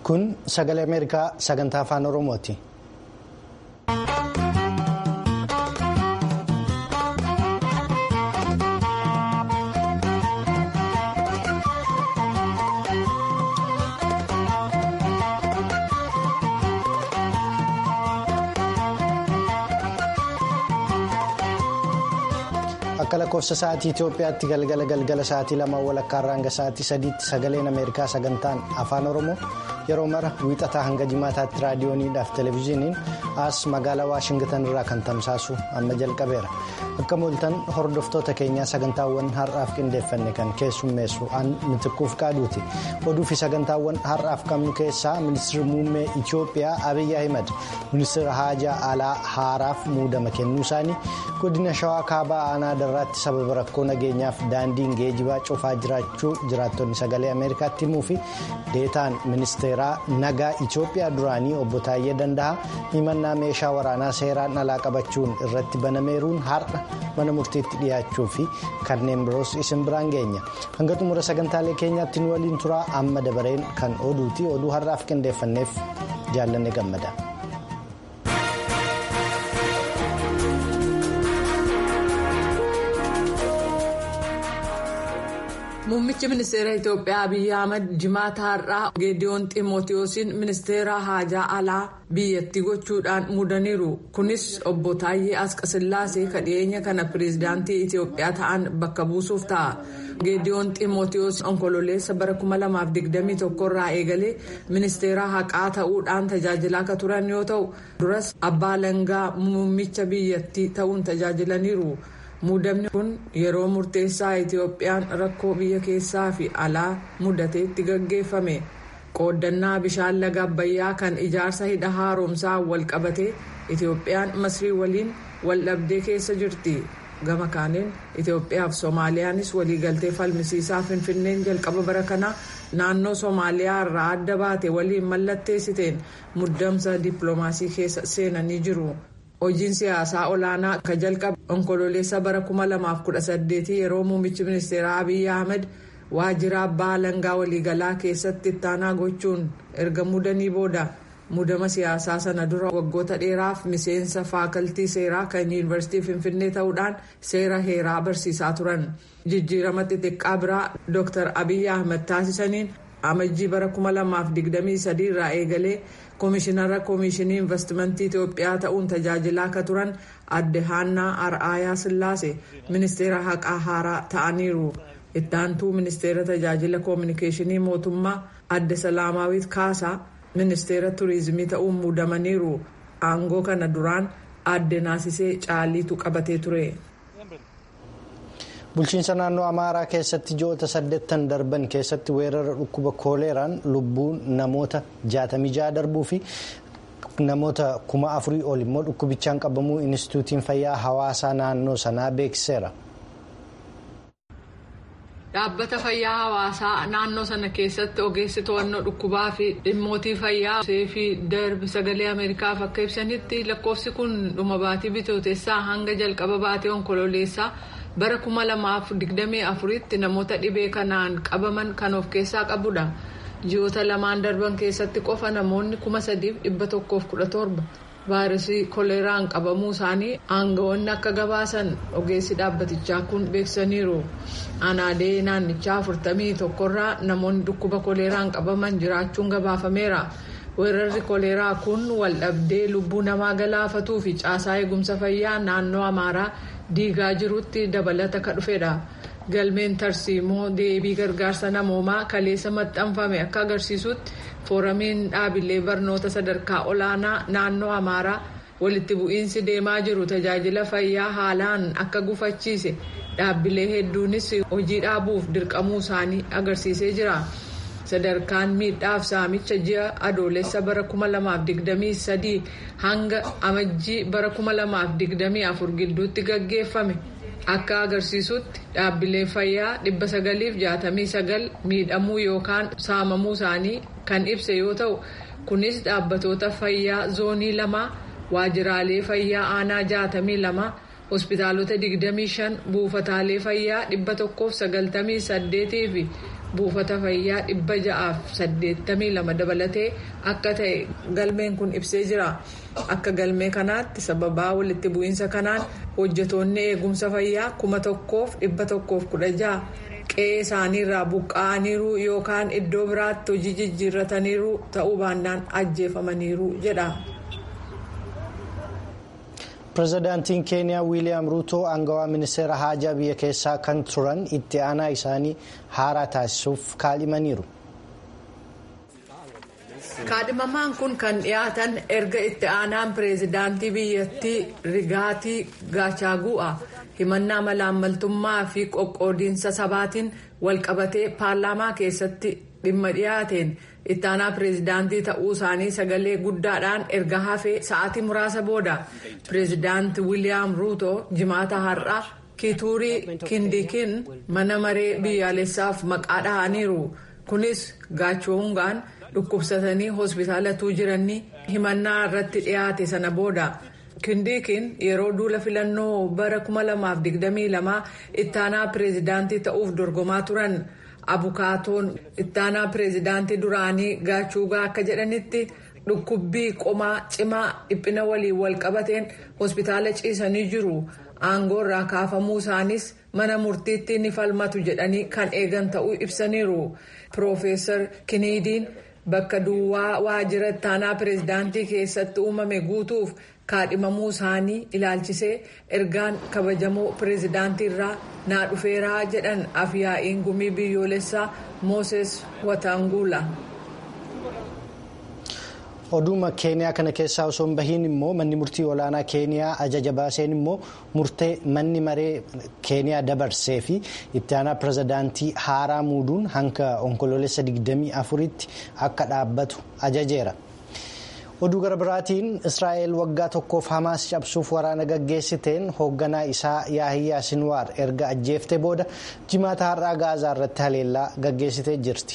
Kun sagalee Ameerikaa sagantaa afaan Oromooti. Akka lakkoofsa sa'aatii Itoophiyaatti galgala sa'aatii 2:00 hanga sa'aatii 3tti sagaleen Ameerikaa sagantaan afaan Oromoo yeroo mara wiixataa hanga jimaataatti raadiyooniidhaaf televezyiiniin as magaalaa Waashingtan irraa kan tamsaasu amma jalqabeera. Akka mooltan hordoftoota keenyaa sagantaawwan har'aaf qindeeffanne kan keessummeessu an Mitikkuuf Qaaduuti. Oduu fi sagantaawwan har'aaf qabnu keessaa ministeerri muummee Itoophiyaa Abiyyi Ahimad ministeera haajaa alaa haaraaf muudama kennuu isaanii godina Shawaa Kaabaa aanaa darraatti sababa rakkoo nageenyaaf daandiin geejibaa cufaa jiraachuu jiraattonni sagalee Ameerikaatti himuu fi deetaan ministeeraa nagaa Itoophiyaa duraanii obbo Taayyee Danda'a himannaa meeshaa waraanaa seeraan alaa qabachuun irratti banameeruun har'a mana murtiitti dhiyaachuu fi kanneen biroos isin biraan geenya. Hanga xumura sagantaalee keenyaatti nu waliin turaa amma dabareen kan oduuti. Oduu har'aaf qindeeffanneef jaallanne gammada. Muummichi ministeera Itoophiyaa Abiyyi Ahmad jimaata har'aa Geediyoon Ximootiyoosin ministeera haajaa alaa biyyattii gochuudhaan muudaniiru. Kunis obbo Taayyee Asqasillaasee kadhiyeenya kana pireezidaantii Itoophiyaa ta'an bakka buusuuf ta'a. Geediyoon Ximootiyoos onkololeessa bara 2021 irraa eegalee ministeera haqaa ta'uudhaan tajaajilaa akka turan yoo ta'u duras abbaa alangaa muummicha biyyattii ta'uun tajaajilaniiru. Muudamni kun yeroo murteessaa Itoophiyaan rakkoo biyya keessaa fi alaa mudateetti gaggeeffame. Qooddannaa bishaan laga Abbayyaa kan ijaarsa hidha haaromsaa wal qabatee Itoophiyaan Masrii waliin wal dhabdee keessa jirti. Gama kaaniin Itoophiyaa fi Soomaaliyaanis waliigaltee falmisiisaa Finfinneen jalqaba bara kana naannoo Soomaaliyaa irraa adda baate waliin mallatteessiteen muddamsa dippiloomaasii keessa seenanii jiru. Hojiin siyaasaa olaanaa kan jalqabe onkololeessa bara 2018 yeroo muummichi ministeeraa Abiyyi Ahmed waajjira abbaa alangaa waliigalaa keessatti ittaanaa gochuun erga muudanii booda muudama siyaasaa sana dura waggoota dheeraaf miseensa faakaltii seeraa kan yuunivarsiitii Finfinnee ta'uudhaan seera heeraa barsiisaa turan. Jijjiirama xixiqqaa biraa Dr. Abiyyi Ahmed taasisaniin amajjii bara 2023 irraa eegalee Koomishinara Koomishinii Investimentii Itoophiyaa ta'uun tajaajilaa akka turan adde Haannaa Ar'aayaa Sillaasee ministeera haqaa haaraa ta'aniiru. Itti aantuu ministeera tajaajila koominikeeshinii mootummaa adde Salaamaawit Kaasaa ministeera turizimii ta'uun muudamaniiru. Aangoo kana duraan adde Naasisee Caaliitu qabatee ture. Bulchiinsa naannoo Amaaraa keessatti ji'oota 8 darban keessatti weerara dhukkuba kooleeraan lubbuun namoota 66 darbuu fi namoota 4,000 ol immoo dhukkubichaan qabamuu Inistituutiin Fayyaa Hawaasaa naannoo sanaa beeksiseera. Dhaabbata fayyaa hawaasaa naannoo sana keessatti ogeessi to'annoo dhukkubaa fi dhimmootii fayyaa fi darbi sagalee Ameerikaaf akka ibsanitti lakkoofsi kun dhuma baatii bitootessaa hanga jalqaba baatii onkololeessaa bara 2024tti namoota dhibee kanaan qabaman kan of keessaa qabudha. Ji'oota lamaan darban keessatti qofa namoonni 3,117 vaayirasii kooleeraan qabamuu isaanii aangawoonni akka gabaasan ogeessi dhaabbatichaa kun beeksisaniiru. Aanaalee naannichaa 41 irraa namoonni dhukkuba kooleeraan qabaman jiraachuun gabaafameera. Weerarri kooleeraa kun wal dhabdee lubbuu namaa galaafatuu fi caasaa eegumsa fayyaa naannoo Amaaraa diigaa jirutti dabalata ka dhufedha. Galmeen tarsiimoo deebii gargaarsa namoomaa kaleessa maxxanfame akka agarsiisutti fooramiin dhaabilee barnoota sadarkaa olaanaa naannoo Amaaraa walitti bu'iinsi deemaa jiru tajaajila fayyaa haalaan akka gufachiise dhaabbilee hedduunis hojii dhaabuuf dirqamuu isaanii agarsiisee jira. Sadarkaan miidhaaf saamicha ji'a adoolessa bara 2023 hanga amajjii bara 2024 gidduutti gaggeeffame akka agarsiisutti dhaabbileen fayyaa 969 miidhamuu yookaan saamamuu isaanii kan ibse yoo ta'u kunis dhaabbatoota fayyaa zoonii 2 waajjiraalee fayyaa aanaa 62 hospitaalota 25 buufataalee fayyaa 198 fi buufata fayyaa 682 dabalatee akka ta'e galmeen kun ibsee jira. Akka galmee kanaatti sababaa walitti bu'iinsa kanaan hojjetoonni eegumsa fayyaa 1116 qe'ee isaaniirraa buqqa'aniiru yookaan iddoo biraatti hojii jijjiirrataniiru ta'uu baannaan ajjeefamaniiru jedha. Pireezidaantiin Keeniyaa Wiiliyaam Ruutoo aangawaa ministeera haajaa biyya keessaa kan turan itti aanaa isaanii haaraa taasisuuf kaadhimaniiru. Kaadhimamaan kun kan dhiyaatan erga itti aanaan pireezidaantii biyyattii Rigaatii Gaachaguu'a himannaa malaammaltummaa fi qoqqoodiinsa sabaatiin walqabatee paarlaamaa keessatti dhimma dhiyaateen itti aanaa pireezidaantii ta'uu isaanii sagalee guddaadhaan erga hafee sa'aatii muraasa booda pireezidaanti Wiiliyaam Ruutoo jimaata har'aa Kituurii Kindikiin mana maree biyyaalessaaf maqaa dhahaniiru. Kunis Gaachaguu'aan dhukkubsatanii hospitaalatuu jiranii himannaa irratti dhiyaate sana booda. Kindikiin yeroo duula filannoo bara 2022 itti aanaa pireezidaantii ta'uuf dorgomaa turan. Abukaatoon itti aanaa pireezidaantii duraanii Gaachaguu'aa akka jedhanitti dhukkubbii qomaa cimaa dhiphina waliin walqabateen hospitaala ciisanii jiru. Aangoo irraa kaafamuu isaanis mana murtiitti ni falmatu jedhanii kan eegan ta'uu ibsaniiru. Piroofeesar Kiniidiin bakka duwwaa waajjira itti aanaa pireezidaantii keessatti uumame guutuuf kaadhimamuu isaanii ilaalchisee ergaan kabajamoo pireezidaantii irraa naa dhufeeraa jedhan afyaa'iin gumii biyyoolessaa Mooses Wataanguula. Oduuma Keeniyaa kana keessaa osoo hin bahiin immoo manni murtii olaanaa Keeniyaa ajaja baaseen immoo murtee manni maree Keeniyaa dabarsee fi itti aanaa pireezidaantii haaraa muuduun hanga onkoloolessa 24tti akka dhaabbatu ajajeera. Oduu gara biraatiin Israa'el waggaa tokkoof Hamaas cabsuuf waraana gaggeessiteen hoogganaa isaa Yahyaa Sinwaar erga ajjeeftee booda jimaata har'aa Gaazaa irratti haleellaa gaggeessitee jirti.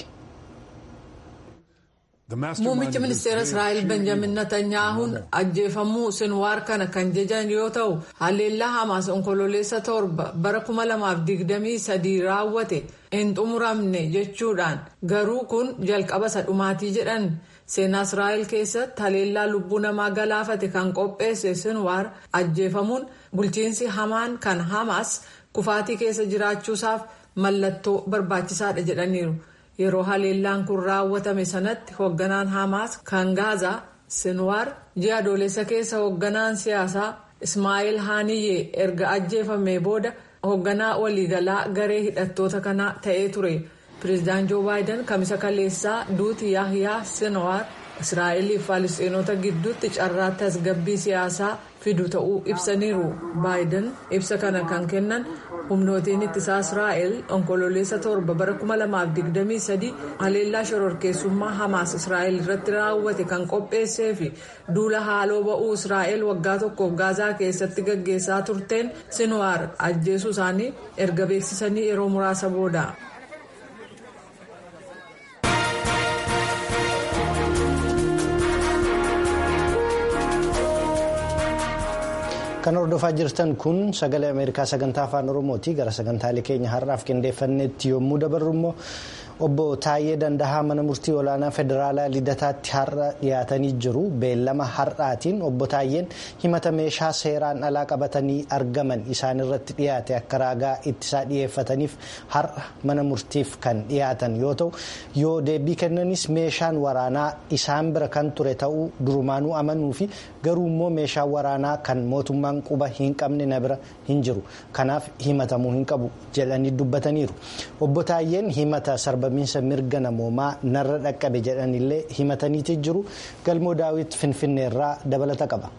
Muummichi ministeera Israa'el Benjamin Netanyaahuun ajjeefamuu Sinwaar kana kan jajan yoo ta'u haleellaa Hamaas onkoloolessa 7 bara 2023 raawwate hin xumuramne jechuudhaan garuu kun jalqaba sadhumaatii jedhan. Seenaa Israa'el keessatti haleellaa lubbuu namaa galaafate kan qopheesse Sinwaar ajjeefamuun bulchiinsi hamaan kan Hamaas kufaatii keessa jiraachuusaaf mallattoo barbaachisaadha jedhaniiru. Yeroo haleellaan kun raawwatame sanatti hoogganaan Hamaas kan Gaazaa Sinwaar ji'a adoolessa keessa hoogganaan siyaasaa Ismaa'eel Haaniyyee erga ajjeefamee booda hoogganaa waliigalaa garee hidhattoota kanaa ta'ee ture. Pireezidaant Joo Baayiden kamisa kaleessaa duuti Yahyaa Sinwaar Israa'elii fi Faalisxiinota gidduutti carraa tasgabbii siyaasaa fidu ta'uu ibsaniiru. Baayiden ibsa kana kan kennan humnootiin ittisaa Israa'el onkoloolessa 7 bara 2023 haleellaa shororkeessummaa Hamaas Israa'el irratti raawwate kan qopheessee fi duula haaloo ba'uu Israa'el waggaa tokkoof Gaazaa keessatti gaggeessaa turteen Sinwaar ajjeesuu isaanii erga beeksisanii yeroo muraasa booda. Kan hordofaa jirtan kun sagalee Ameerikaa sagantaa afaan Oromooti. Gara sagantaalee keenya har'aaf qindeeffannetti yommuu dabarru immoo obbo Taayyee Dandahaa mana murtii olaanaa federaalaa Lidataatti har'a dhiyaatanii jiru. Beellama har'aatiin obbo Taayyeen himata meeshaa seeraan alaa qabatanii argaman isaan irratti dhiyaate akka raagaa ittisaa dhiyeeffataniif har'a mana murtiif kan dhiyaatan yoo ta'u yoo deebii kennanis meeshaan waraanaa isaan bira kan ture ta'uu durumaanuu amanuu fi garuu immoo meeshaan waraanaa kan mootummaan quba hin qabne na bira hin jiru. Kanaaf himatamuu hin qabu jedhanii dubbataniiru. Obbo Taayyeen himata sarbamiinsa mirga namoomaa narra dhaqqabe jedhanillee himataniiti jiru. Galmoo Daawit Finfinneerraa dabalata qaba.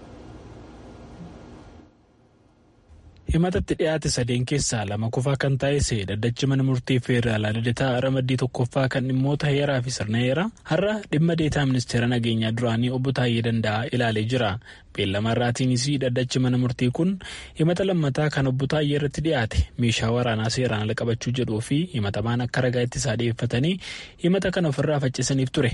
himatatti dhiyaate sadeen keessaa lama kufaa kan taa'e dhaddachi mana murtii feeraalaa Lidataa ramaddii tokkoffaa kan dhimmoota heeraa fi sirna heeraa har'a dhimma deetaa ministeera nageenyaa duraanii obbo Taayyee Danda'aa ilaalee jira. Beellama irraatiinis dhaddachi mana murtii kun himata lammataa kan obbo Taayyee irratti dhiyaate meeshaa waraanaa seeraan ala qabachuu jedhuu fi himatamaan akka ragaa ittisaa dhiyeeffatanii himata kana ofirraa faccisaniif ture.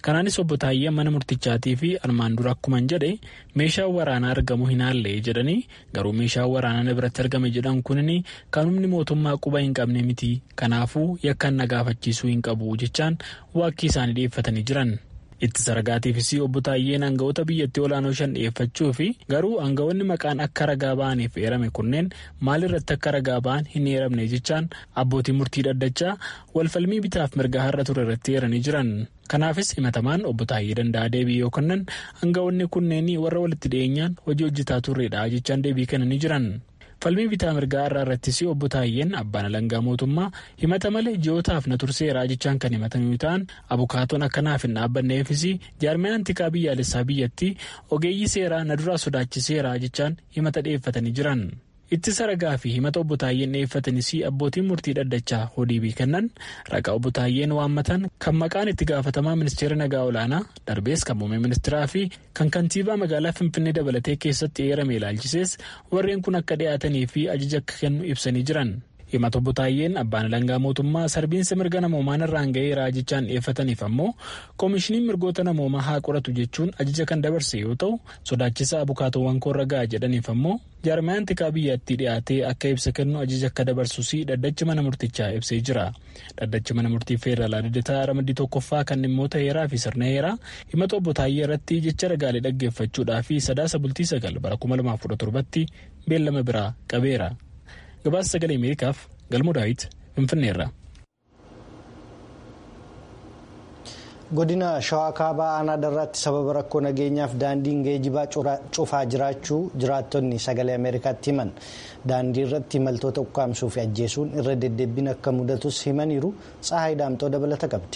Kanaanis obbo Taayyeen mana murtichaatii fi armaan dura akkuman jedhe meeshaan waraanaa argamu hin haallee jedhanii garuu meeshaan waraanaa biratti argame jedhan kunin kan humni mootummaa quba hin qabne miti. Kanaafuu yakkan na gaafachiisuu hin qabu jechaan waakkii isaanii dhiyeeffatanii jiran. Ittisa ragaatiifis obbo Taayyeen aangawoota biyyattii olaanoo 5 dhiyeeffachuu fi garuu aangawoonni maqaan akka ragaa ba'aniif eerame kunneen maalirratti akka ragaa ba'an hin eeramne jechaan abbootii murtii dhaddachaa walfalmii bitaaf mirgaa har'a ture irratti eeranii jiran. Kanaafis himatamaan obbo Taayyee Danda'aa deebii yoo kennan aangawoonni kunneen warra walitti dhiyeenyaan hojii hojjetaa turredha jechaan deebii kennanii jiran. Falmii bitaa mirgaa irrattis obbo Taayyeen abbaan alangaa mootummaa himata malee ji'ootaaf na turseeraa jechaan kan himatan yoo ta'an abukaatoon akkanaaf hin dhaabbanneefis jaarmiyaan tikaa biyyaalessaa biyyattii ogeeyyii seeraa na duraa sodaachiseeraa jechaan himata dhiyeeffatanii jiran. Ittisa ragaa fi himata obbo Taayyeen dhiyeeffatanis abbootiin murtii dhaddachaa hodiibii kennan ragaa obbo Taayyeen waammatan kan maqaan itti gaafatamaa ministeera nagaa olaanaa darbees kan muummee ministeeraa fi kan kantiibaa magaalaa Finfinnee dabalatee keessatti eerame ilaalchisees warreen kun akka dhiyaatanii fi ajaja akka kennu ibsanii jiran. Himata obbo Taayyeen abbaan alangaa mootummaa sarbiinsa mirga namoomaa irraan ga'eeraa jechaan dhiyeeffataniif ammoo koomishiniin mirgoota namoomaa haa qoratu jechuun ajaja kan dabarse yoo ta'u sodaachisa abukaatoowwan koorra ga'a jedhaniif ammoo jaarmiyaan tikaa biyyattii dhiyaatee akka ibsa kennu ajaja akka dabarsus dhaddachi mana murtichaa ibsee jira. Dhaddachi mana murtii feeraalaa Lidataa ramaddii 1ffaa kan dhimmoota heeraa fi sirna heeraa himata obbo Taayyee irratti jecha ragaalee dhaggeeffachuudhaa fi 9 bultii 9 bara 2017tti beellama biraa qabeera. Gabaasa sagalee Ameerikaaf Galmoo Daawit Finfinneerra. Godina Shawaa Kaabaa aanaa darraatti sababa rakkoo nageenyaaf daandiin geejjibaa cufaa jiraachuu jiraattonni sagalee Ameerikaatti himan. Daandii irratti imaltoota ukkaamsuu fi ajjeesuun irra deddeebiin akka mudatus himaniiru. Tsahaay Daamxoo dabalata qabdi.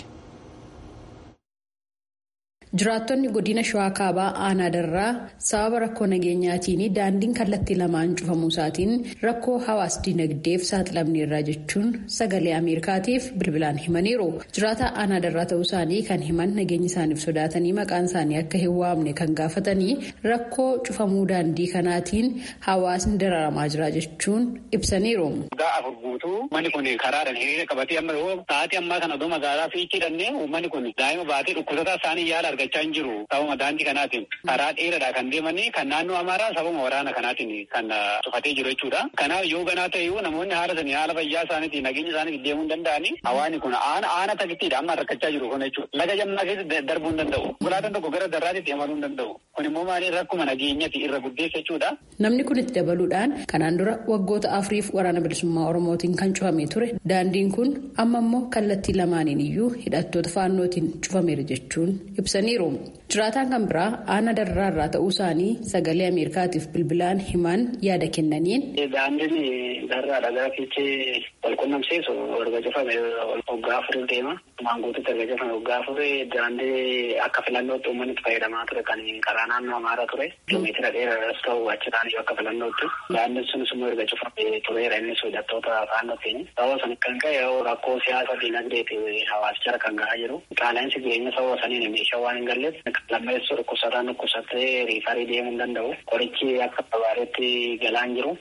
Jiraattonni godina Shawaa Kaabaa aanaa darraa sababa rakkoo nageenyaatiin daandiin kallattii lamaan cufamuu isaatiin rakkoo hawaas dinagdeef saaxilamneerra jechuun sagalee Ameerikaatiif bilbilaan himaniiru. Jiraataa aanaa darraa ta'uu isaanii kan himan nageenya isaaniif sodaatanii maqaan isaanii akka hin waamne kan gaafatanii rakkoo cufamuu daandii kanaatiin hawaasni dararamaa jira jechuun ibsaniiru. Afur guutuu manni kun karaadhaan hiriira qabatee amma sa'aatii ammaa kana odoo magaalaa fiichiidhannee uummanni kun daa'ima baatee dhukkubsataa isaanii yaala argachaa hin jiru. Sababa daandii kanaatiin karaa dheeraadhaa kan deemanii kan naannoo Amaaraa sababa waraana kanaatiin kan cufatee jiru jechuudha. Kanaaf yoo ganaa ta'eyyuu namoonni haala fayyaa isaaniitiin nageenya isaaniitiin deemuu hin danda'anii hawaasni kun aana takittiidha amma rakkachaa jiru kun jechuudha. Laga jamnaa keessa darbuu hin danda'u. Konkolaataan tokko gara darraatitti imaluu hin danda'u. Kun immoo maaliif rakkuma nageenyaati irra guddeessa jechuudha. Namni kun itti dabaluudhaan kanaan dura waggoota afuriif waraana bilisummaa Oromootiin kan cufamee ture. Daandiin kun amma immoo kallattii lamaaniin iyyuu hidhattoota faannootiin cufameera jechuun ibsaniiru. Jiraataan kan biraa aanaa darraa irraa ta'uu isaanii sagalee Ameerikaatiif bilbilaan himan yaada kennaniin. Daandiin darraa dhagaa fiichee walqunnamsiisu erga cufame waggaa afurii deema. Maangootitti erga cufame waggaa afurii daandii akka filannootti uummanni itti fayyadamaa ture kan karaa naannoo Amaaraa ture. Kiiloomeetira dheeraadhaas ta'u achi taa'anii akka filannootti. Daandiin sunis immoo erga cufame tureera innis hidhattoota faannootiin. Sababa sana kan ka'e rakkoo siyaasa dinagdeeti hawaasa jara kan gahaa jiru. Qaala'insi jireenya sababa saniin meeshaa waan hin galleef lammeessuu dhukkubsataan dhukkubsattee riifarii deemuu hin danda'u. Qorichi akka babaareetti galaan jiru.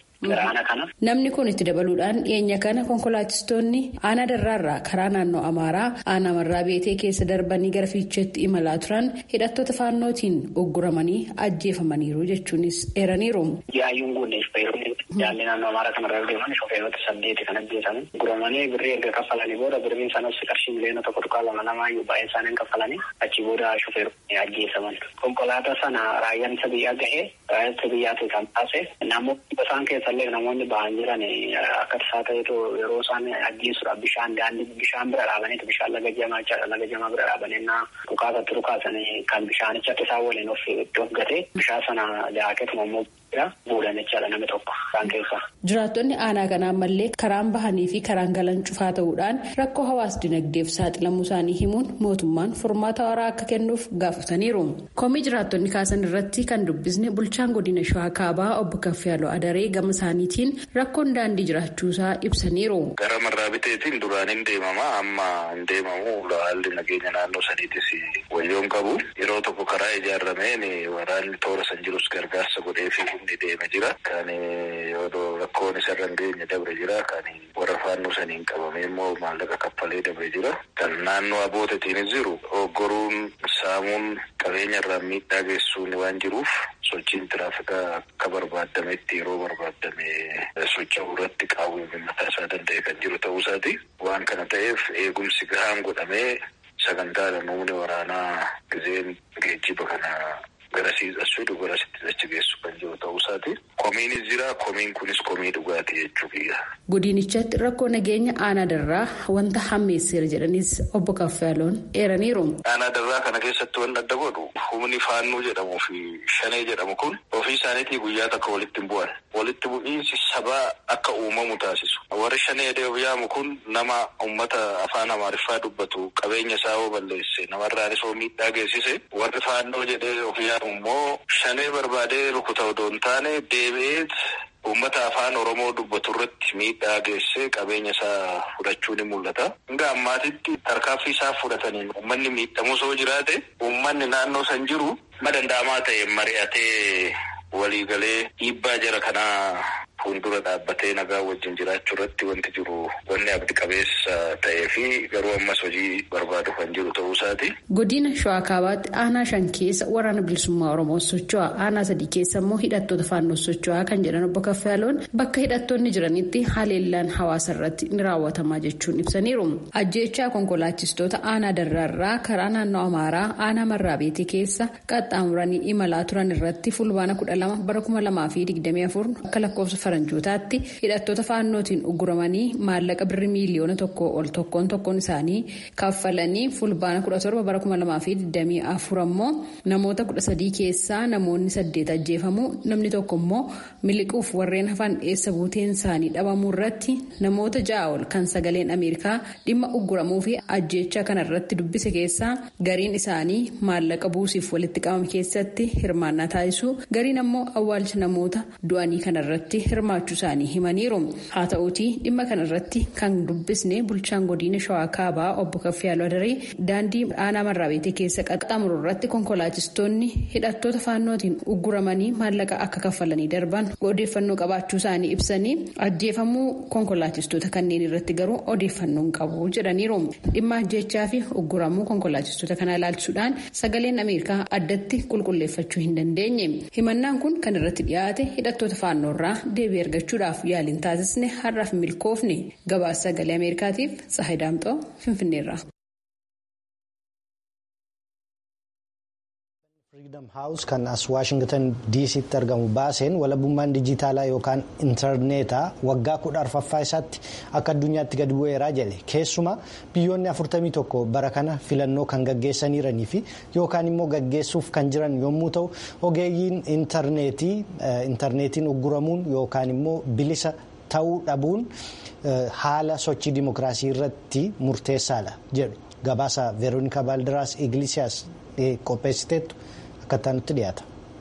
Namni kun itti dabaluudhaan dhiyeenya kana konkolaachistoonni aanaa darraarraa karaa naannoo Amaaraa aanaa marraa beetee keessa darbanii gara fiicheetti imalaa turan hidhattoota faannootiin ogguramanii ajjeefamaniiru jechuunis eeraniiru. Yaayyuun guunneef jaalli naannoo Amaaraa kanarra deeman shofeerota 8 kan ajjeesaman guramanii birrii erga kaffalanii booda birriin sanas qarshii miliyoona 1.2 baay'ee isaaniin kaffalanii achi booda shofeeronni ajjeesaman. Konkolaataa sana raayyaan isa biyyaa gahee raayyaa biyyaatti kan taase namoonni isaan keessallee namoonni ba'an jiran akka tasaa ta'etu yeroo isaan ajjeesuudhaaf bishaan bira dhaabaniitu bishaan laga jamaa bira dhaabanii dhukaasatti dhukaasanii kan bishaanicha isaan waliin of gatee bishaan sana daakeetuma immoo buulan jechaadha namni tokko isaan keessa. Jiraattonni aanaa kanaa ammallee karaan bahanii fi karaan galan cufaa ta'uudhaan rakkoo hawaas dinagdeef saaxilamuu isaanii himuun mootummaan furmaata waaraa akka kennuuf gaafataniiru. Komii jiraattonni kaasan irratti kan dubbisne bulchaan godina Shawaa Kaabaa obbo Kaffiyaaloo Adaree gama isaaniitiin rakkoon daandii jiraachuusaa ibsaniiru. Gara marraa biteetiin duraan hin deemama amma hin deemamu haalli nageenya naannoo saniitis wayyoon qabu yeroo tokko karaa ijaarameen waraanni toora san jirus gargaarsa godhee fi humni deema jira. Kan yoo rakkoon isarra hin geenye dabre jira. Kan warra faannoo saniin qabame immoo maallaqa kaffalee dabre jira. Kan naannoo abootatiin jiru oggoruun saamuun qabeenya irraa miidhaa geessuun waan jiruuf sochiin tiraafikaa akka barbaadametti yeroo barbaadame socho'uu irratti qaawwee mataa isaa danda'e kan jiru ta'uu isaati. Waan kana ta'eef eegumsi gahaan godhamee sagantaadhaan humni waraanaa gizeen geejjiba kana garasiis fidu garasitti achi geessu kan jiru ta'uu isaati. Komiinis jira. Komiin kunis komii dhugaati jechuudha. Godinichatti rakkoo nageenya aanaa darraa wanta hammeesseera jedhanis obbo Kaffaloon eeraniiru. Aanaa darraa kana keessatti wanti adda godhu humni faannuu jedhamuu fi shanee jedhamu kun ofii isaaniitii guyyaa takka walitti hin bu'an. Walitti bu'iinsi sabaa akka uumamu taasisu. Warri shanee deebi'aamu kun nama uummata afaan Amaariffaa dubbatu qabeenya isaa hoo balleesse namarraanis hoo miidhaa geessise warri faannoo jedhee ofii immoo shanee barbaadee rukuta odoo hin taane deebi'ee uummata afaan Oromoo dubbatu irratti miidhaa geessee qabeenya isaa fudhachuun ni mul'ata. Hanga ammaatitti tarkaanfii isaa fudhataniin uummanni miidhamus yoo jiraate uummanni naannoo san jiru madandaamaa ta'e mari'atee waliigalee dhiibbaa jara kanaa fuuldura dhaabbatee nagaa wajjin jiraachuu irratti wanti jiru wanni abdi qabeessa ta'ee fi garuu ammas hojii barbaadu kan jiru ta'uu isaati. Godina Shawaa Kaabaatti aanaa 5 keessa waraana bilisummaa Oromoo socho'aa, aanaa 3 keessa immoo hidhattoota faannoo socho'aa kan jedhan obbo Kaffaloon bakka hidhattoonni jiranitti haleellaan hawaasa irratti ni raawwatamaa jechuun ibsaniiru. Ajjeechaa konkolaachistoota aanaa darraarraa karaa naannoo Amaaraa aanaa Marraabeetii keessa qaxxaamuranii imalaa turan irratti fulbaana 12 bara 2024 akka lakkoofsa faranjootaatti hidhattoota faannootiin uguramanii maallaqa birrii miiliyoona 1 ol tokkoon isaanii kaffalanii fulbaana 17 bara 2024 ammoo namoota 13 keessaa namoonni 8 ajjeefamuu namni tokko immoo miliquuf warreen hafan eessa buuteen isaanii dhabamuu irratti namoota 6 ol kan sagaleen Ameerikaa dhimma uguramuu fi ajjeechaa kanarratti dubbise keessaa gariin isaanii maallaqa buusiif walitti qabame keessatti hirmaannaa taasisuu gariin ammoo awwaalcha namoota du'anii kanarratti hirmaachuu isaanii himaniiru. Haa ta'uutii dhimma kanarratti kan dubbisne bulchaan godina Shawaa Kaabaa obbo Kaffaloo Adaree daandii aanaa Marraabeetii keessa qaxxaamuru irratti konkolaachistoonni hidhattoota faannootiin uguramanii maallaqa akka kaffalanii darban odeeffannoo qabaachuu isaanii ibsanii ajjeefamuu konkolaachistoota kanneen irratti garuu odeeffannoo hin qabu jedhaniiru. Dhimma ajjeechaa fi uguramuu konkolaachistoota kana ilaalchisuudhaan sagaleen Ameerikaa addatti qulqulleeffachuu hin dandeenye. Himannaan kun kan irratti dhiyaate hidhattoota faannoo irraa deebii argachuudhaaf yaaliin taasisne har'aaf milkoofne. Gabaasa sagalee Ameerikaatiif Tsahayi Daamxoo Finfinneerraa. Freedom House kan as Washington DC'tti argamu baaseen walabummaan dijitaalaa yookaan intarneetaa waggaa 14ffaa isaatti akka addunyaatti gadi bu'eeraa jedhe. Keessumaa biyyoonni 41 bara kana filannoo kan gaggeessaniiranii fi yookaan immoo gaggeessuuf kan jiran yommuu ta'u ogeeyyiin intarneetiin ugguramuun yookaan immoo bilisa ta'uu dhabuun haala sochii dimokiraasii irratti murteessaadha jedhu. Gabaasa Veronika Baldiraas Iglesias qopheessiteettu akka nutti dhiyaata.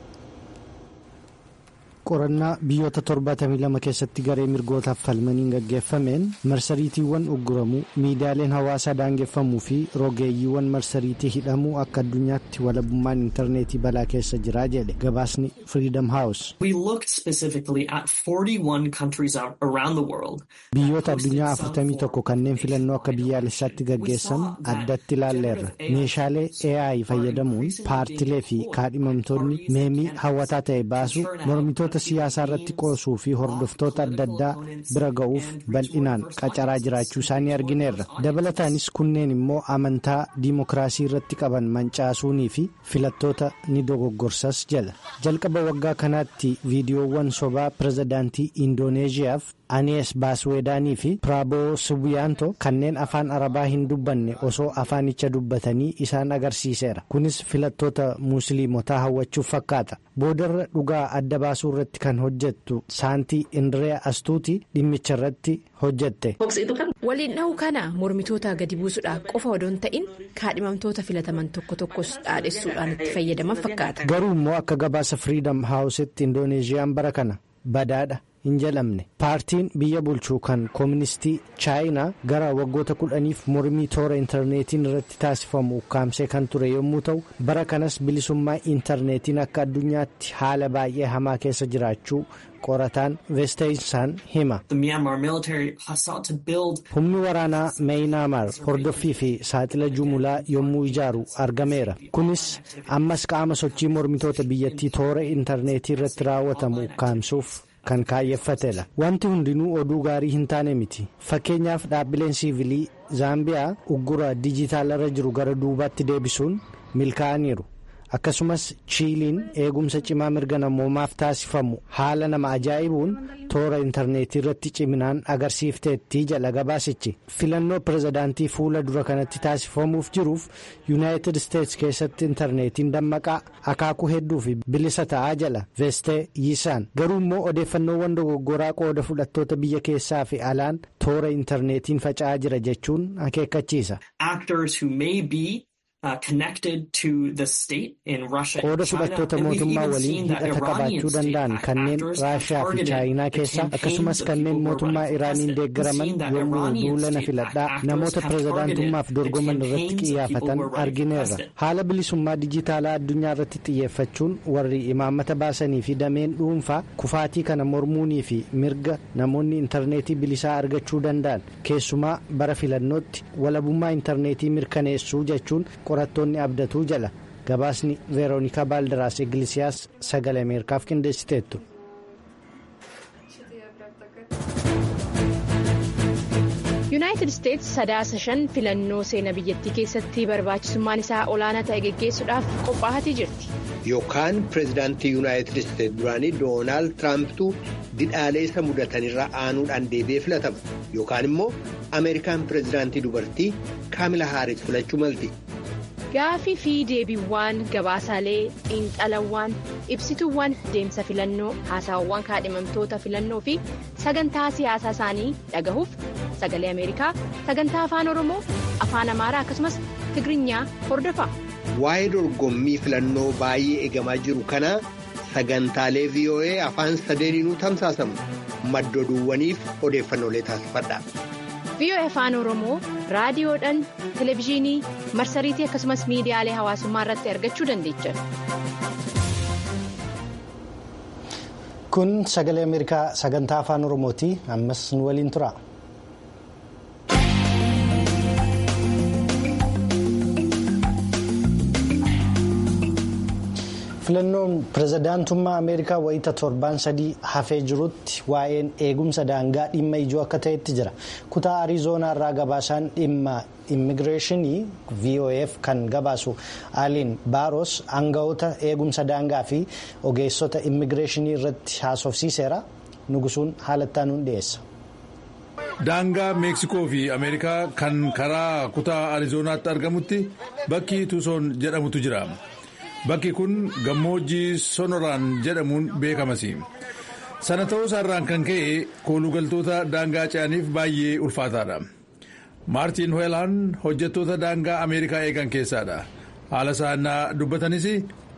Qorannaa biyyoota 72 keessatti garee mirgootaaf falmaniin gaggeeffameen marsariitiiwwan ugguramuu, miidiyaaleen hawaasaa daangeffamuu fi rogeeyyiiwwan marsariitii hidhamuu akka addunyaatti walabummaan intarneetii balaa keessa jiraa jedhe gabaasni Freedom House. Biyyoota addunyaa 41 kanneen filannoo akka biyyaalessaatti gaggeessan addatti ilaalleerra. Meeshaalee AI fayyadamuun paartilee fi kaadhimamtoonni meemii hawwataa ta'e baasuu, mormitoota siyaasaa irratti qoosuu fi hordoftoota adda addaa bira ga'uuf bal'inaan qacaraa jiraachuu isaanii argineerra. Dabalataanis kunneen immoo amantaa diimokiraasii irratti qaban mancaasuunii fi filattoota ni dogoggorsas jedha. Jalqaba waggaa kanaatti viidiyoowwan sobaa pirezidaantii Indooneeziyaaf Anies Baasweedaanii fi Praaboo Subiyaanto kanneen afaan Arabaa hin dubbanne osoo afaanicha dubbatanii isaan agarsiiseera. Kunis filattoota musliimotaa hawwachuuf fakkaata. Boodarra dhugaa adda baasuu irratti kan hojjettu Saantii Indireeyaa Astuutii dhimmicha irratti hojjette. Waliin dhahuu kana mormitoota gadi buusuudhaaf qofa odoo hin ta'in kaadhimamtoota filataman tokko tokkos dhaadhessuudhaan itti fayyadaman fakkaata. Garuu immoo akka gabaasa Freedom House'tti Indooneeziyaan bara kana badaadha hin jedhamne. Paartiin biyya bulchuu kan kooministii chaayinaa gara waggoota 10f mormii toora intarneetiin irratti taasifamu ukkaamsee kan ture yommuu ta'u bara kanas bilisummaa intarneetiin akka addunyaatti haala baay'ee hamaa keessa jiraachuu qorataan Vesteinsaan hima. Humni waraanaa Myanmar hordoffii fi saaxila jumulaa yommuu ijaaru argameera. Kunis ammas qaama sochii mormitoota biyyattii toora intarneetii irratti raawwatamu ukkaamsuuf kan kaayeffatedha. Wanti hundinuu oduu gaarii hin taane miti. Fakkeenyaaf dhaabbileen siivilii Zaambiyaa uggura dijitaalarra jiru gara duubaatti deebisuun milkaa'aniiru. Akkasumas Chiiliin eegumsa cimaa mirga namoomaaf taasifamu haala nama ajaa'ibuun toora intarneetii irratti ciminaan agarsiifteetti jala gabaasichi. Filannoo pirezidaantii fuula dura kanatti taasifamuuf jiruuf Yuunaayitid Isteets keessatti intarneetiin dammaqaa akaakuu hedduu fi bilisa ta'aa jala Vestee Yisaan. Garuu immoo odeeffannoowwan dogoggoraa qooda fudhattoota biyya keessaa fi alaan toora intarneetiin faca'aa jira jechuun akeekkachiisa. Qooda fudhattoota mootummaa waliin hidhata qabaachuu danda'an kanneen Raashiyaa fi Chaayinaa keessa akkasumas kanneen mootummaa Iraaniin deeggaraman yommuu duulana filadhaa namoota pirezidaantummaaf dorgoman irratti xiyyeeffatan argineerra. Haala bilisummaa dijitaalaa addunyaa irratti xiyyeeffachuun warri imaammata baasanii fi dameen dhuunfaa kufaatii kana mormuunii fi mirga namoonni intarneetii bilisaa argachuu danda'an keessumaa bara filannootti walabummaa intarneetii mirkaneessuu jechuun qorattoonni abdatuu jala. Gabaasni Veeroonikaa Baaldaraas Igilisiyaas sagalee Ameerikaaf qindeessiteettu. Yuunaayitid Isteets sadaasa 5 filannoo seenaa biyyattii keessatti barbaachisummaan isaa olaanaa ta'e geggeessuudhaaf qophaa'aa jirti. Yookaan pireezidaantii Yuunaayitid Isteets duraanii Doonaald Tiraampitu didhaalee isa mudatanirra aanuudhaan deebi'ee filatama. Yookaan immoo Ameerikaan pireezidaantii dubartii Kaamilaa Haaris filachuu malti. Gaafii fi deebiiwwan gabaasaalee xiinxalawwan ibsituuwwan deemsa filannoo haasawwan kaadhimamtoota filannoo fi sagantaa siyaasaa isaanii dhagahuuf sagalee Ameerikaa sagantaa afaan Oromoo afaan Amaaraa akkasumas Tigiriinyaa hordofa. Waa'ee dorgommii filannoo baay'ee eegamaa jiru kana sagantaalee VOA afaan sadeeniinuu tamsaasamu maddoduuwwaniif odeeffannoolee taasifadha. VOA afaan Oromoo raadiyoodhaan televezyiinii marsariitii akkasumas miidiyaalee hawaasummaa irratti argachuu dandeenya. Kun sagalee Ameerikaa sagantaa afaan Oromooti. Ammas nu waliin tura. Filannoon pirezidaantummaa Ameerikaa wayita torbaan 3 hafee jirutti waa'een eegumsa daangaa dhimma ijoo akka ta'etti jira. Kutaa Ariizoonaa irraa gabaasaan dhimma immigireeshinii VOF kan gabaasu Aliin Baaros aangawoota eegumsa daangaa fi ogeessota immigireeshinii irratti haasofsiiseera. Nugusuun haalattaan dhiyeessa. Daangaa Meeksikoo fi Ameerikaa kan karaa kutaa Ariizoonaatti argamutti bakki Tuusoon jedhamutu jira. Bakki kun gammoojjii Sonoraan jedhamuun beekamas. Sana ta'uu isaarraan kan ka'e koolugaltoota daangaa ce'aniif baay'ee ulfaataadha. Maartiin Hoelaan hojjettoota daangaa Ameerikaa eegan keessaadha. Haala isaanii dubbatanis.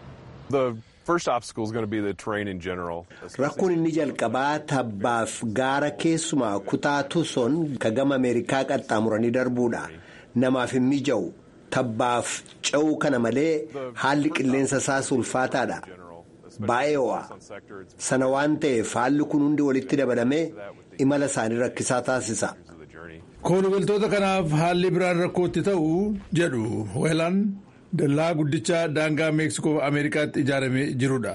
Rakkoon inni jalqabaa tabbaaf gaara keessumaa kutaa Tuusoon ka gama Ameerikaa qaxxaamuranii darbuudha. Namaaf hin mija'u. Tabbaaf ce'uu kana malee haalli qilleensa isaas ulfaataadha. Baay'ee ho'a. Sana waan ta'eef haalli kun hundi walitti dabalamee imala isaanii rakkisaa taasisa. Koolugaltoota kanaaf haalli biraan rakkootti ta'u jedhu Hoelaan dallaa guddicha daangaa Meeksikoo Ameerikaatti ijaaramee jirudha.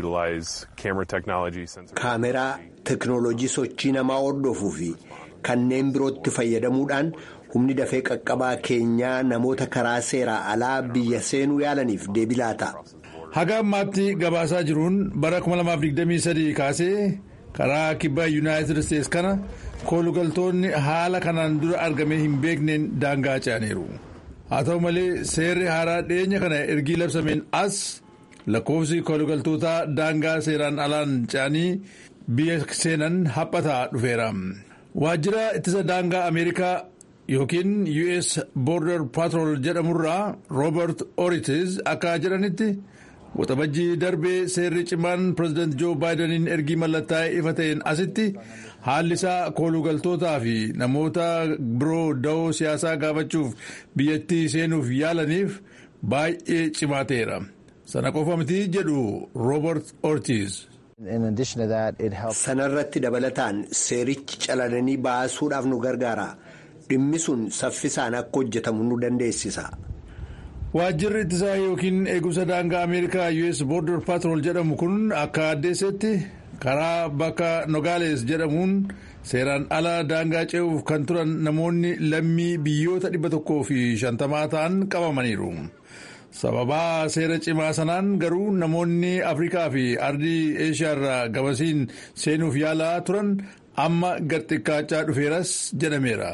Kaameraa teknooloojii sochii namaa hordofuu fi kanneen birootti fayyadamuudhaan. Humni dafee qaqqabaa keenyaa namoota karaa seeraa alaa biyya seenuu yaalaniif deebii laata. Haga ammaatti gabaasaa jiruun bara 2023 kaasee karaa kibba Yuunaayitid Isteets kana koolugaltoonni haala kanaan dura argamee hin beekneen daangaa ce'aniiru. Haa ta'u malee seerri haaraa dhiyeenya kana ergii labsameen as lakkoofsi koolugaltoota daangaa seeraan alaan ce'anii biyya seenan haphataa dhufeera. Waajjira ittisa daangaa Ameerikaa. Yookiin US Border Patrol jedhamurraa Robert Oritis akka jedhanitti Waxabajjii darbee seerri cimaan pireezidaanti Joo Baayidaniin ergii mallattaa'ee ifa ta'een asitti haalli isaa koolugaltootaa fi namoota biroo da'oo siyaasaa gaafachuuf biyyattii seenuuf yaalaniif baay'ee cimaa ta'eera. Sana qofa miti jedhu Robert Ortiz. Sanarratti dabalataan seerichi calalanii baasuudhaaf nu gargaara. Dhimmi sun saffisaan akka hojjetamu nu dandeessisa. Waajjirri ittisaa yookiin eegumsa daangaa Ameerikaa US Border Patrol jedhamu kun akka addeessetti karaa bakka Nogales jedhamuun seeraan ala daangaa ce'uuf kan turan namoonni lammii biyyoota 150 ta'an qabamaniiru. Sababaa seera cimaa sanaan garuu namoonni Afrikaa fi ardii Eeshiyaa irraa gamasiin seenuuf yaalaa turan amma gad xiqqaachaa dhufeeras jedhameera.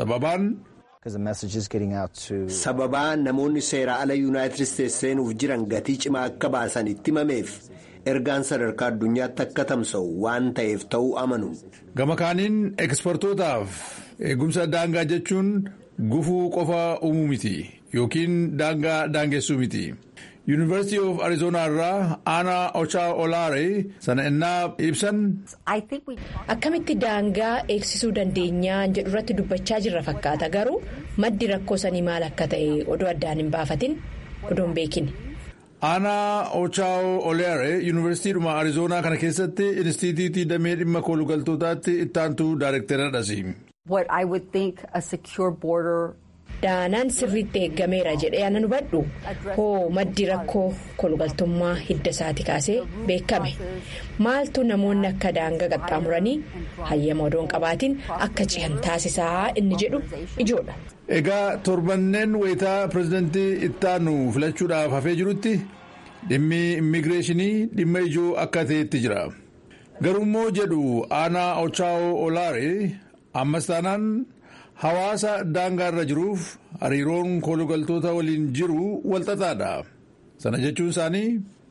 Sababaa namoonni seera ala Yuunaayitid Isteetsi seenuuf jiran gatii cimaa akka baasan itti himameef ergaan sadarkaa addunyaatti akka tamsa'u waan ta'eef ta'uu amanu. Gama kaaniin ekspertootaaf eegumsa daangaa jechuun gufuu qofa uumuu miti yookiin daangaa daangessuu miti. University of Arizona irraa Aanaa Ochaa Olaaree sana innaa ibsan. Akkamitti daangaa eegsisuu dandeenyaa jedhu irratti dubbachaa jirra fakkaata garuu maddi rakkoo sanii maal akka ta'e odoo addaan hin baafatin odoo hin beekin. Aanaa Ochaa Olaaree Yuunivarsiitiidhuma Arizonaa kana keessatti Inistituutii Damee Dhimma Koolugaltootaatti ittaantuu daayirekteeradhasi. Daanaan sirriitti eeggameera jedhee ana hubadhu hoo maddi rakkoo koolugaltummaa hidda isaati kaasee beekame maaltu namoonni akka daangaa qaxxaamuranii hayyama odoon qabaatiin akka ce'an taasisaa inni jedhu ijoodha. Egaa torbanneen wayitaa pireezidantii ittaanu filachuudhaaf hafee jirutti dhimmi immigireeshinii dhimma ijoo akka ta'etti jira. Garuummoo jedhu Aanaa Ochaa Olaaree ammas taanaan. Hawaasa daangaa irra jiruuf hariiroon koolugaltoota waliin jiru walxaxaadha. Sana jechuun isaanii.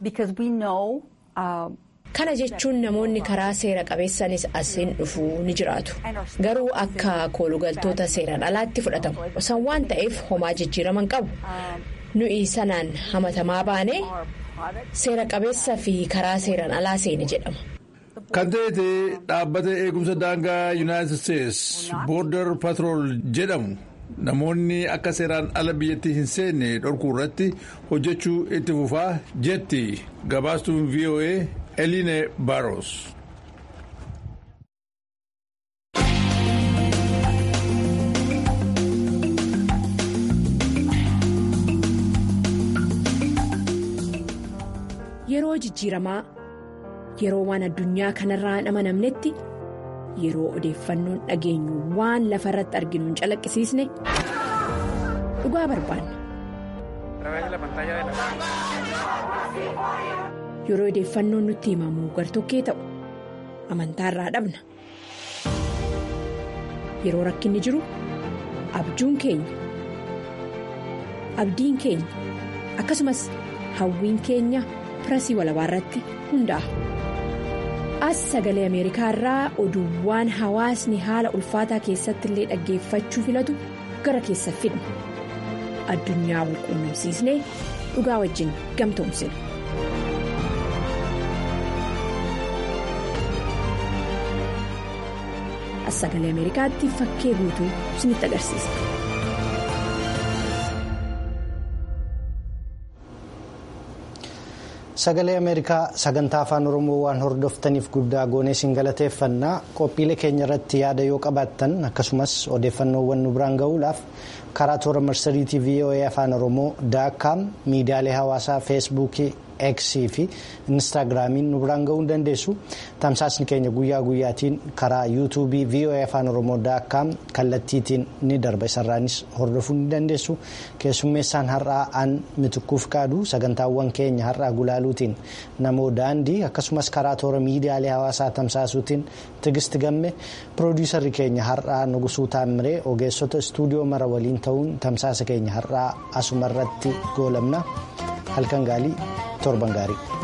Kana jechuun namoonni karaa seera qabeessanis asiin dhufuu ni jiraatu. Garuu akka koolugaltoota seeraan alaatti fudhatamu. San waan ta'eef homaa jijjiiraman qabu. Nuyi sanaan hamatamaa baanee seera qabeessa fi karaa seeraan alaa seene jedhama. Kan ta'e dhaabbata eegumsa daangaa Yuunaayitid Isteetsi Border Patrol jedhamu namoonni akka seeraan ala biyyattii hin seenne dhorkuu irratti hojjechuu itti fufaa jetti gabaastuun VOA Eline Barros. Yeroo jijjiiramaa. Yeroo waan addunyaa kanarraa hin amanamnetti yeroo odeeffannoon dhageenyu waan lafa irratti arginu hin calaqqisiisne dhugaa barbaanna. Yeroo odeeffannoon nutti himamu gartokkee ta'u amantaarraa dhabna. Yeroo rakkinni jiru abjuun keenya abdiin keenya akkasumas hawwiin keenya pirasii walabaa irratti hundaa'a. As sagalee Ameerikaa irraa oduuwwan hawaasni haala ulfaataa keessatti illee dhaggeeffachuu filatu gara keessa fidna. Addunyaa wal quunnamsiisnee dhugaa wajjin gamtoomsina. As sagalee Ameerikaatti fakkee guutuu isinitti agarsiisa. Sagalee Ameerikaa sagantaa afaan Oromoo waan hordoftaniif guddaa goonee isin galateeffannaa. Qophiilee keenya irratti yaada yoo qabaattan akkasumas odeeffannoowwan nu biraan ga'uudhaaf karaa toora marsariitii VOA afaan Oromoo .com miidiyaalee hawaasaa feesbuukii X fi Instaagiraamiin nu biraan ga'uu dandeessu. Tamsaasni keenya guyyaa guyyaatiin karaa yuutuubii VOA afaan Oromoo .com kallattiitiin ni darba. Isarraanis hordofuu ni dandeessu. Keessummeessaan har'aa an mitukkuuf kaadhu sagantaawwan keenya har'aa gulaaluutiin namoo daandii akkasumas karaa toora miidiyaalee hawaasaa tamsaasuutiin Tigist Gamme piroodiisarri keenya har'aa Nugusuu Taammiree ogeessota istuudiyoo mara waliin ta'uun tamsaasa keenya har'aa asumarratti goolabna. Halkan gaarii torban gaarii.